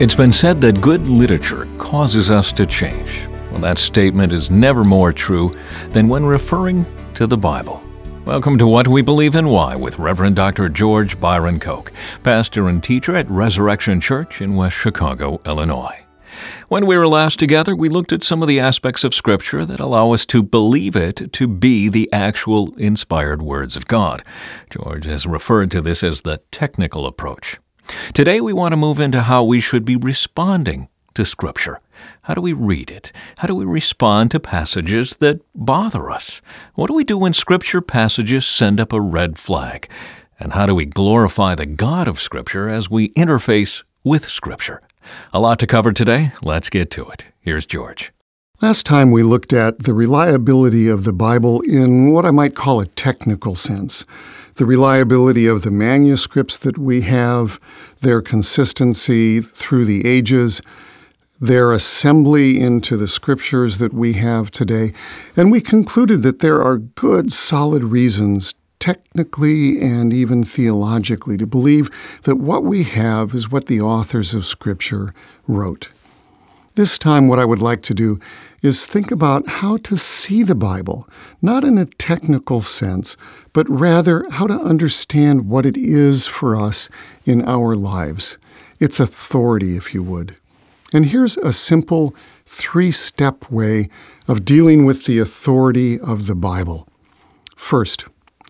It's been said that good literature causes us to change. Well, that statement is never more true than when referring to the Bible. Welcome to What We Believe and Why with Reverend Dr. George Byron Koch, pastor and teacher at Resurrection Church in West Chicago, Illinois. When we were last together, we looked at some of the aspects of Scripture that allow us to believe it to be the actual inspired words of God. George has referred to this as the technical approach. Today we want to move into how we should be responding to Scripture. How do we read it? How do we respond to passages that bother us? What do we do when Scripture passages send up a red flag? And how do we glorify the God of Scripture as we interface with Scripture? A lot to cover today. Let's get to it. Here's George. Last time we looked at the reliability of the Bible in what I might call a technical sense. The reliability of the manuscripts that we have, their consistency through the ages, their assembly into the scriptures that we have today. And we concluded that there are good, solid reasons, technically and even theologically, to believe that what we have is what the authors of Scripture wrote. This time, what I would like to do is think about how to see the Bible, not in a technical sense, but rather how to understand what it is for us in our lives. Its authority, if you would. And here's a simple three-step way of dealing with the authority of the Bible. First,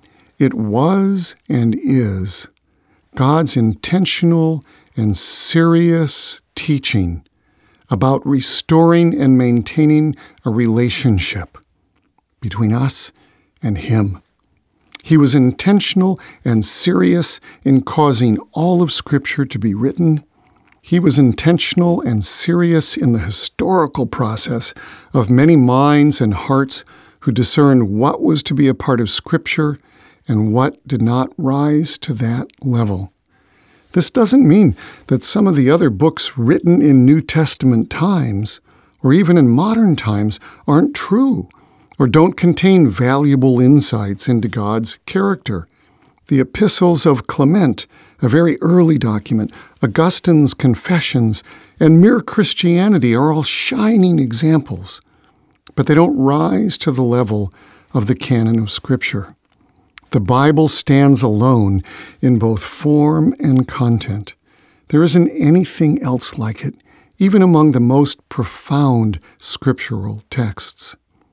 it was and is God's intentional and serious teaching about restoring and maintaining a relationship between us and Him. He was intentional and serious in causing all of Scripture to be written. He was intentional and serious in the historical process of many minds and hearts who discerned what was to be a part of Scripture and what did not rise to that level. This doesn't mean that some of the other books written in New Testament times, or even in modern times, aren't true or don't contain valuable insights into God's character. The epistles of Clement, a very early document, Augustine's Confessions, and Mere Christianity are all shining examples, but they don't rise to the level of the canon of Scripture. The Bible stands alone in both form and content. There isn't anything else like it, even among the most profound scriptural texts.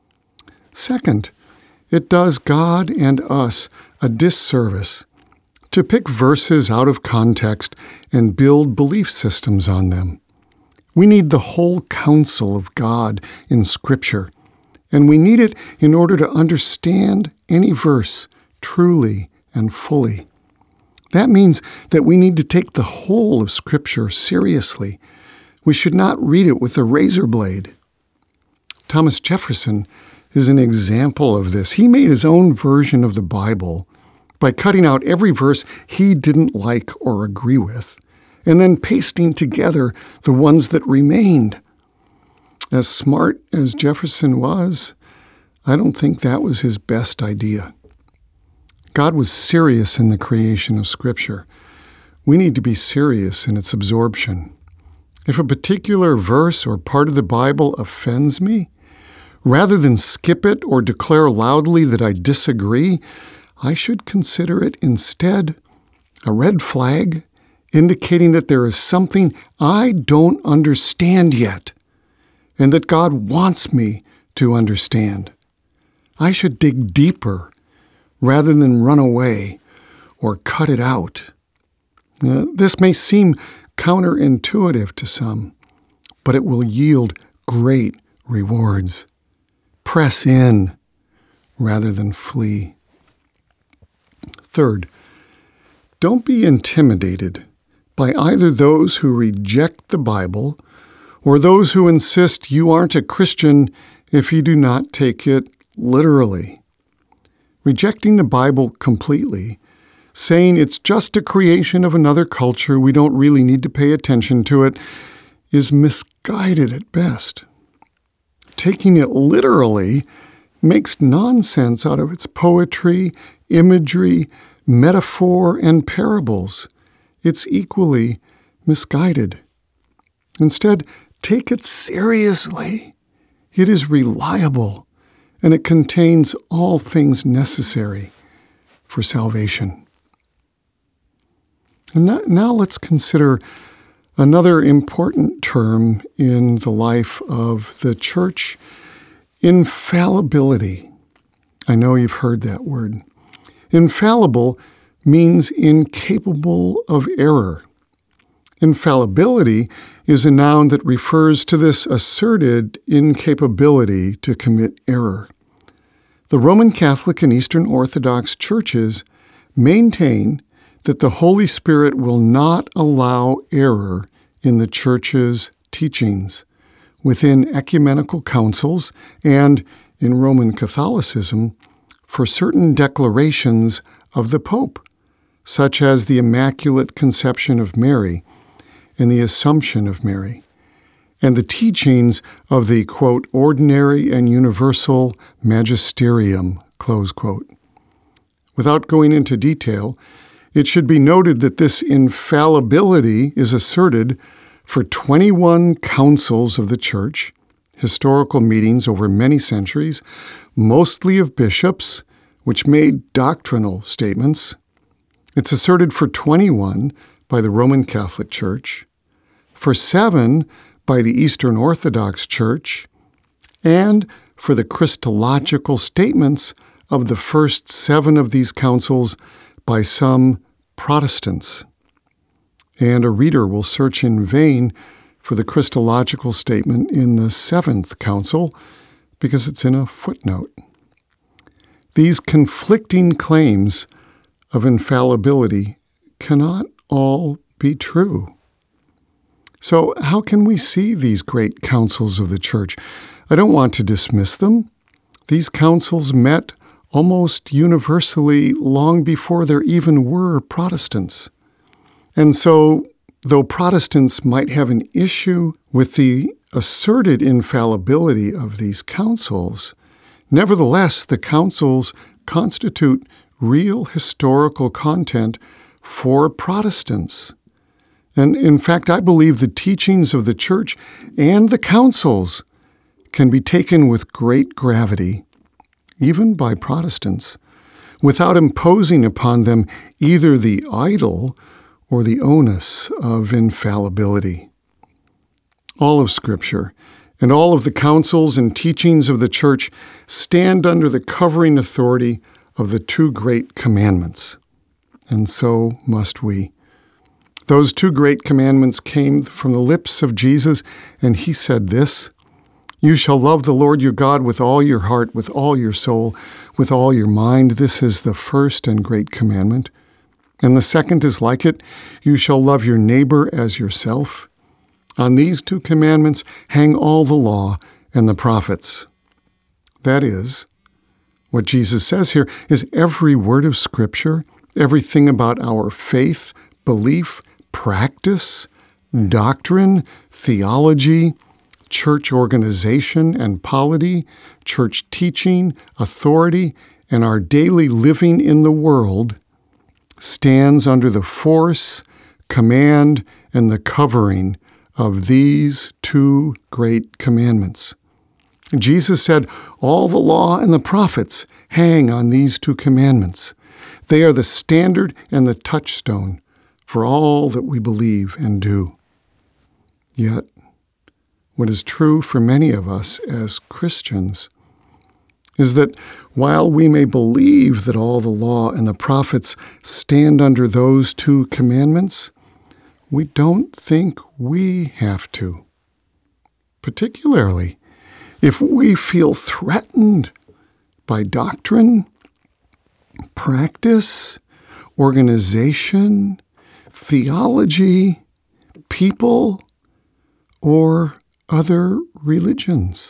Second, it does God and us a disservice to pick verses out of context and build belief systems on them. We need the whole counsel of God in Scripture, and we need it in order to understand any verse truly and fully. That means that we need to take the whole of Scripture seriously. We should not read it with a razor blade. Thomas Jefferson is an example of this. He made his own version of the Bible by cutting out every verse he didn't like or agree with, and then pasting together the ones that remained. As smart as Jefferson was, I don't think that was his best idea. God was serious in the creation of Scripture. We need to be serious in its absorption. If a particular verse or part of the Bible offends me, rather than skip it or declare loudly that I disagree, I should consider it instead a red flag indicating that there is something I don't understand yet and that God wants me to understand. I should dig deeper rather than run away or cut it out. This may seem counterintuitive to some, but it will yield great rewards. Press in rather than flee. Third, don't be intimidated by either those who reject the Bible or those who insist you aren't a Christian if you do not take it literally. Rejecting the Bible completely, saying it's just a creation of another culture, we don't really need to pay attention to it, is misguided at best. Taking it literally makes nonsense out of its poetry, imagery, metaphor, and parables. It's equally misguided. Instead, take it seriously. It is reliable, and it contains all things necessary for salvation. And now let's consider another important term in the life of the church: infallibility. I know you've heard that word. Infallible means incapable of error. Infallibility is a noun that refers to this asserted incapability to commit error. The Roman Catholic and Eastern Orthodox churches maintain that the Holy Spirit will not allow error in the church's teachings. Within ecumenical councils and in Roman Catholicism, for certain declarations of the Pope, such as the Immaculate Conception of Mary and the Assumption of Mary, and the teachings of the, quote, ordinary and universal magisterium, close quote. Without going into detail, it should be noted that this infallibility is asserted for 21 councils of the Church, historical meetings over many centuries, mostly of bishops, which made doctrinal statements. It's asserted for 21 by the Roman Catholic Church, for 7 by the Eastern Orthodox Church, and for the Christological statements of the first 7 of these councils by some Protestants. And a reader will search in vain for the Christological statement in the 7th council because it's in a footnote. These conflicting claims of infallibility cannot all be true. So how can we see these great councils of the Church? I don't want to dismiss them. These councils met almost universally long before there even were Protestants. And so, though Protestants might have an issue with the asserted infallibility of these councils, nevertheless, the councils constitute real historical content for Protestants. And in fact, I believe the teachings of the Church and the councils can be taken with great gravity, even by Protestants, without imposing upon them either the idol or the onus of infallibility. All of Scripture and all of the councils and teachings of the Church stand under the covering authority of the 2 great commandments, and so must we. Those 2 great commandments came from the lips of Jesus, and he said this: "You shall love the Lord your God with all your heart, with all your soul, with all your mind. This is the first and great commandment. And the second is like it: you shall love your neighbor as yourself. On these 2 commandments hang all the law and the prophets." That is, what Jesus says here is every word of Scripture, everything about our faith, belief, practice, doctrine, theology, church organization and polity, church teaching, authority, and our daily living in the world stands under the force, command, and the covering of these 2 great commandments. Jesus said, all the law and the prophets hang on these 2 commandments. They are the standard and the touchstone for all that we believe and do. Yet, what is true for many of us as Christians is that while we may believe that all the law and the prophets stand under those 2 commandments, we don't think we have to. Particularly if we feel threatened by doctrine, practice, organization, theology, people, or other religions.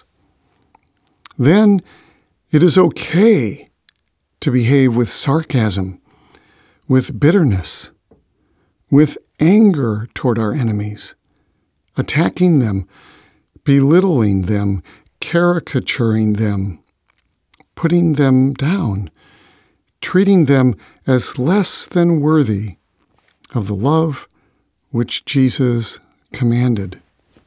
Then it is okay to behave with sarcasm, with bitterness, with anger toward our enemies, attacking them, belittling them, caricaturing them, putting them down, treating them as less than worthy of the love which Jesus commanded.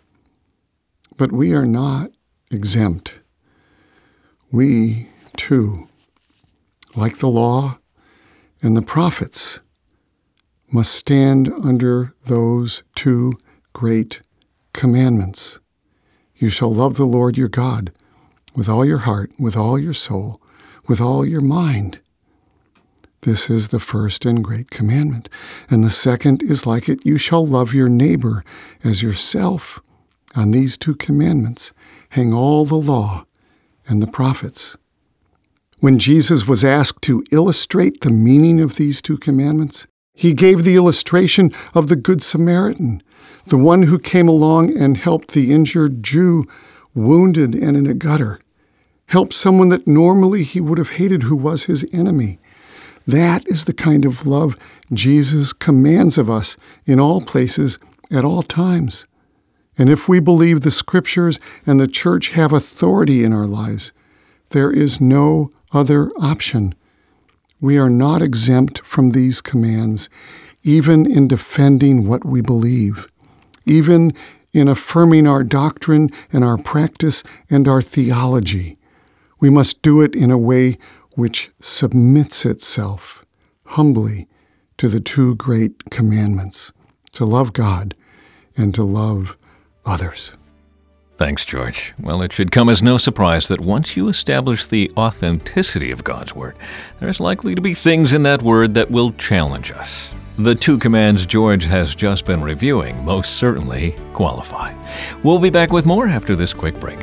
But we are not exempt. We, too, like the law and the prophets, must stand under those two great commandments. You shall love the Lord your God with all your heart, with all your soul, with all your mind. This is the first and great commandment. And the second is like it. You shall love your neighbor as yourself. On these two commandments hang all the law and the prophets. When Jesus was asked to illustrate the meaning of these two commandments, he gave the illustration of the Good Samaritan, the one who came along and helped the injured Jew, wounded and in a gutter, helped someone that normally he would have hated who was his enemy. That is the kind of love Jesus commands of us in all places, at all times. And if we believe the Scriptures and the Church have authority in our lives, there is no other option. We are not exempt from these commands, even in defending what we believe, even in affirming our doctrine and our practice and our theology. We must do it in a way which submits itself humbly to the two great commandments, to love God and to love others. Thanks, George. Well, it should come as no surprise that once you establish the authenticity of God's Word, there's likely to be things in that Word that will challenge us. The two commands George has just been reviewing most certainly qualify. We'll be back with more after this quick break.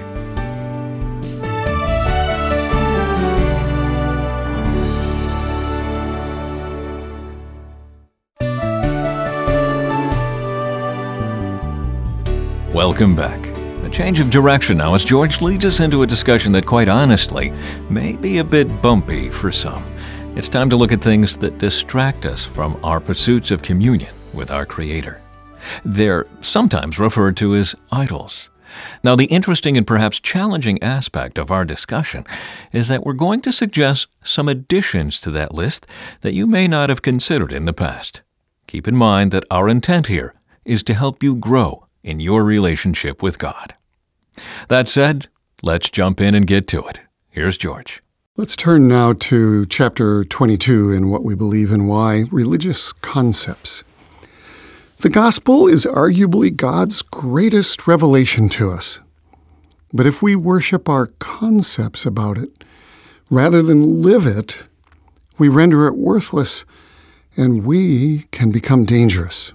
Welcome back. A change of direction now as George leads us into a discussion that quite honestly may be a bit bumpy for some. It's time to look at things that distract us from our pursuits of communion with our Creator. They're sometimes referred to as idols. Now, the interesting and perhaps challenging aspect of our discussion is that we're going to suggest some additions to that list that you may not have considered in the past. Keep in mind that our intent here is to help you grow in your relationship with God. That said, let's jump in and get to it. Here's George. Let's turn now to chapter 22 in What We Believe and Why, Religious Concepts. The gospel is arguably God's greatest revelation to us. But if we worship our concepts about it, rather than live it, we render it worthless, and we can become dangerous.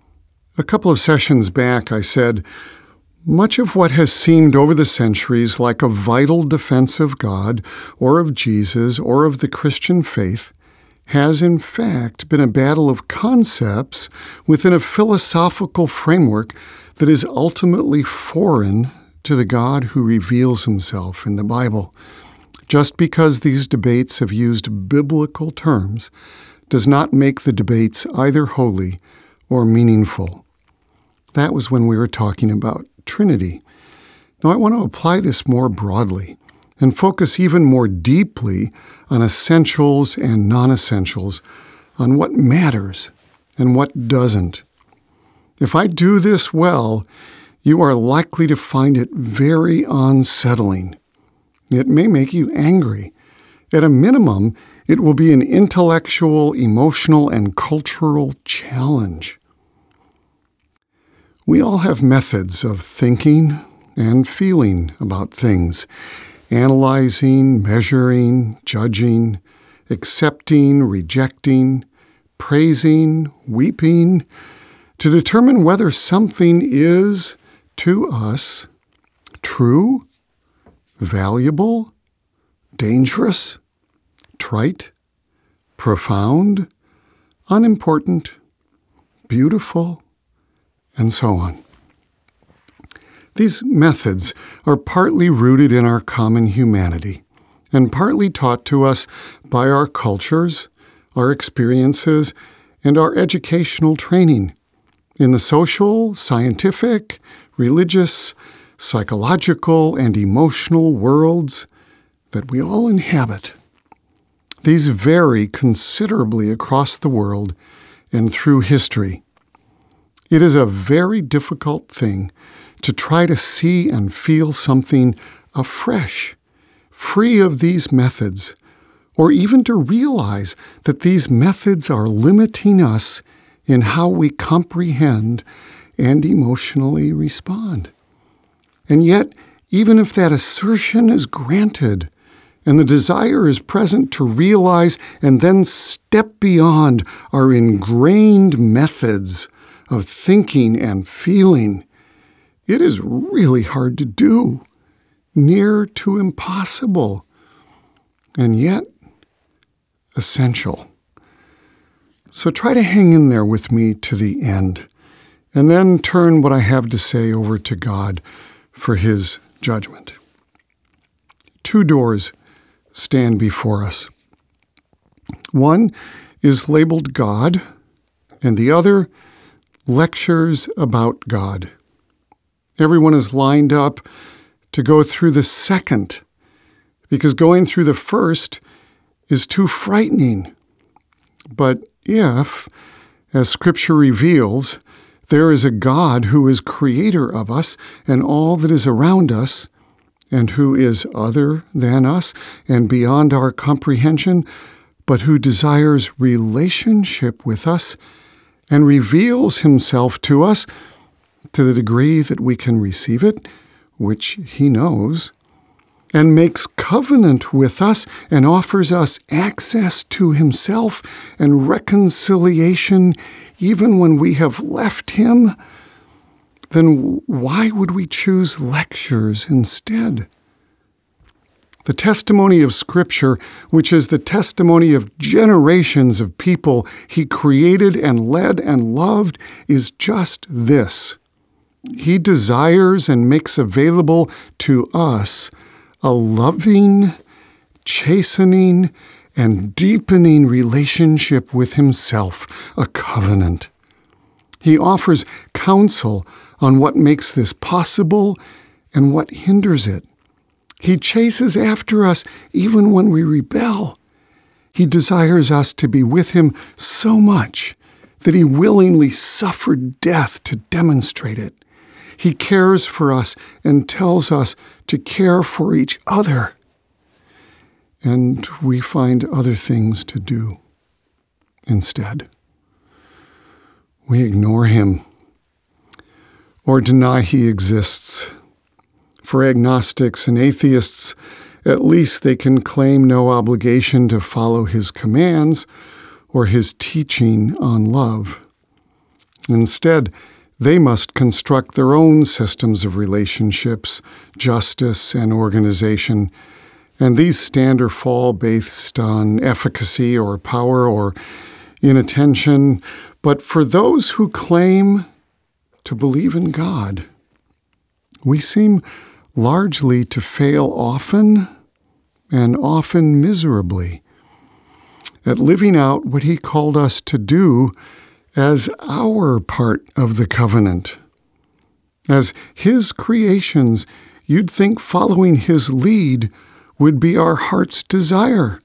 A couple of sessions back, I said, much of what has seemed over the centuries like a vital defense of God or of Jesus or of the Christian faith has in fact been a battle of concepts within a philosophical framework that is ultimately foreign to the God who reveals himself in the Bible. Just because these debates have used biblical terms does not make the debates either holy or meaningful. That was when we were talking about Trinity. Now I want to apply this more broadly and focus even more deeply on essentials and non-essentials, on what matters and what doesn't. If I do this well, you are likely to find it very unsettling. It may make you angry. At a minimum, it will be an intellectual, emotional, and cultural challenge. We all have methods of thinking and feeling about things, analyzing, measuring, judging, accepting, rejecting, praising, weeping, to determine whether something is, to us, true, valuable, dangerous, trite, profound, unimportant, beautiful, and so on. These methods are partly rooted in our common humanity and partly taught to us by our cultures, our experiences, and our educational training in the social, scientific, religious, psychological, and emotional worlds that we all inhabit. These vary considerably across the world and through history. It is a very difficult thing to try to see and feel something afresh, free of these methods, or even to realize that these methods are limiting us in how we comprehend and emotionally respond. And yet, even if that assertion is granted, and the desire is present to realize and then step beyond our ingrained methods of thinking and feeling, it is really hard to do, near to impossible, and yet essential. So try to hang in there with me to the end, and then turn what I have to say over to God for His judgment. 2 doors stand before us. One is labeled God, and the other, lectures about God. Everyone is lined up to go through the second, because going through the first is too frightening. But if, as Scripture reveals, there is a God who is creator of us and all that is around us, and who is other than us and beyond our comprehension, but who desires relationship with us and reveals Himself to us to the degree that we can receive it, which He knows, and makes covenant with us and offers us access to Himself and reconciliation even when we have left Him, then why would we choose lectures instead? The testimony of Scripture, which is the testimony of generations of people He created and led and loved, is just this. He desires and makes available to us a loving, chastening, and deepening relationship with Himself, a covenant. He offers counsel on what makes this possible and what hinders it. He chases after us even when we rebel. He desires us to be with Him so much that He willingly suffered death to demonstrate it. He cares for us and tells us to care for each other. And we find other things to do instead. We ignore Him or deny He exists. For agnostics and atheists, at least they can claim no obligation to follow His commands or His teaching on love. Instead, they must construct their own systems of relationships, justice, and organization, and these stand or fall based on efficacy or power or inattention. But for those who claim to believe in God, we seem largely to fail often and often miserably at living out what He called us to do as our part of the covenant. As His creations, you'd think following His lead would be our heart's desire.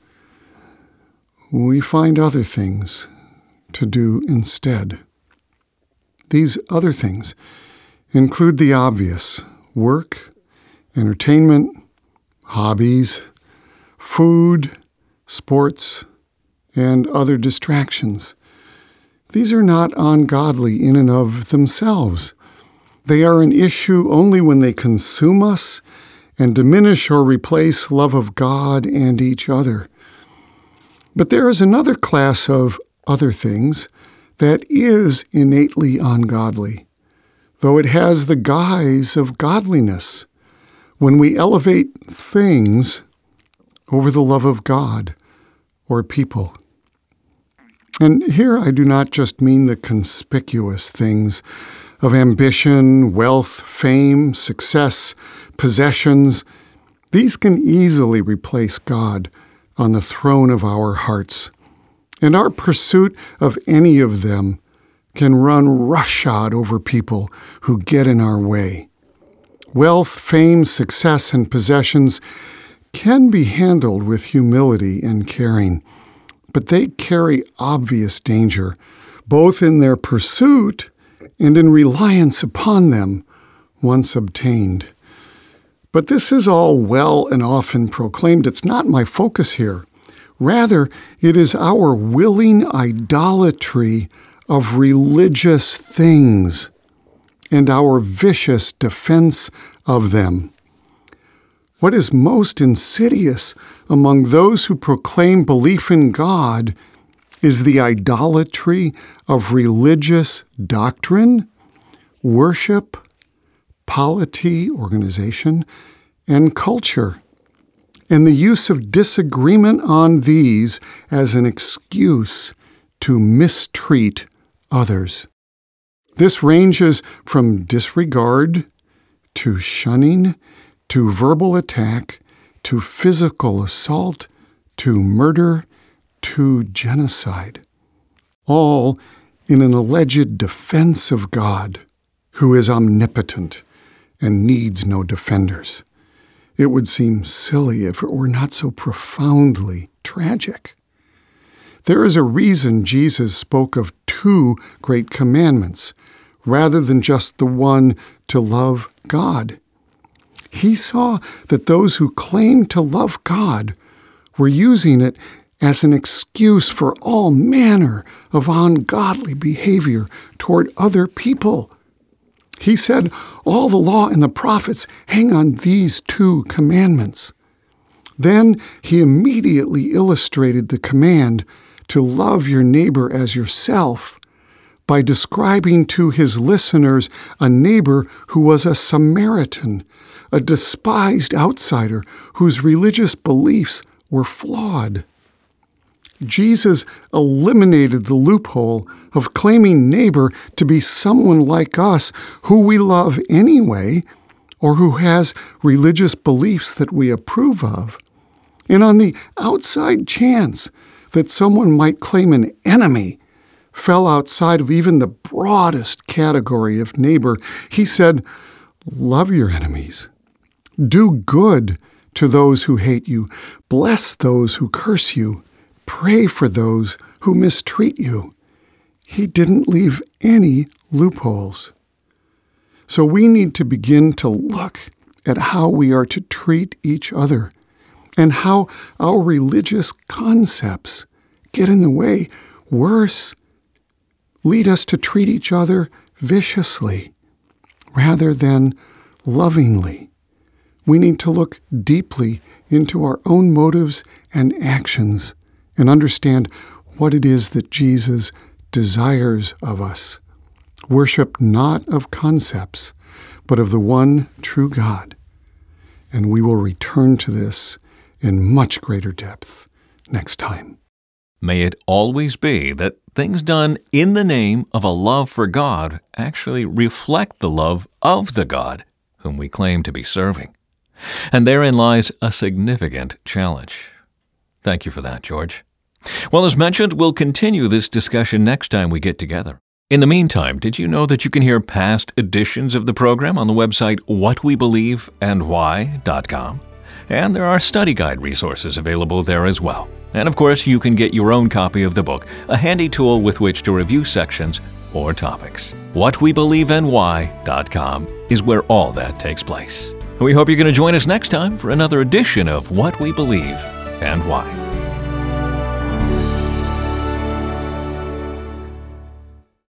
We find other things to do instead. These other things include the obvious: work, entertainment, hobbies, food, sports, and other distractions. These are not ungodly in and of themselves. They are an issue only when they consume us and diminish or replace love of God and each other. But there is another class of other things that is innately ungodly, though it has the guise of godliness, when we elevate things over the love of God or people. And here I do not just mean the conspicuous things of ambition, wealth, fame, success, possessions. These can easily replace God on the throne of our hearts, and our pursuit of any of them can run roughshod over people who get in our way. Wealth, fame, success, and possessions can be handled with humility and caring, but they carry obvious danger, both in their pursuit and in reliance upon them once obtained. But this is all well and often proclaimed. It's not my focus here. Rather, it is our willing idolatry of religious things and our vicious defense of them. What is most insidious among those who proclaim belief in God is the idolatry of religious doctrine, worship, polity, organization, and culture, and the use of disagreement on these as an excuse to mistreat others. This ranges from disregard to shunning to verbal attack to physical assault to murder to genocide, all in an alleged defense of God, who is omnipotent and needs no defenders. It would seem silly if it were not so profoundly tragic. There is a reason Jesus spoke of 2 great commandments, rather than just the one to love God. He saw that those who claimed to love God were using it as an excuse for all manner of ungodly behavior toward other people. He said, all the law and the prophets hang on these 2 commandments. Then he immediately illustrated the command to love your neighbor as yourself by describing to his listeners a neighbor who was a Samaritan, a despised outsider whose religious beliefs were flawed. Jesus eliminated the loophole of claiming neighbor to be someone like us who we love anyway, or who has religious beliefs that we approve of. And on the outside chance that someone might claim an enemy fell outside of even the broadest category of neighbor, he said, love your enemies. Do good to those who hate you. Bless those who curse you. Pray for those who mistreat you. He didn't leave any loopholes. So we need to begin to look at how we are to treat each other and how our religious concepts get in the way, worse, lead us to treat each other viciously rather than lovingly. We need to look deeply into our own motives and actions and understand what it is that Jesus desires of us. Worship not of concepts, but of the one true God. And we will return to this in much greater depth next time. May it always be that things done in the name of a love for God actually reflect the love of the God whom we claim to be serving. And therein lies a significant challenge. Thank you for that, George. Well, as mentioned, we'll continue this discussion next time we get together. In the meantime, did you know that you can hear past editions of the program on the website whatwebelieveandwhy.com? And there are study guide resources available there as well. And of course, you can get your own copy of the book, a handy tool with which to review sections or topics. Whatwebelieveandwhy.com is where all that takes place. We hope you're going to join us next time for another edition of What We Believe and Why.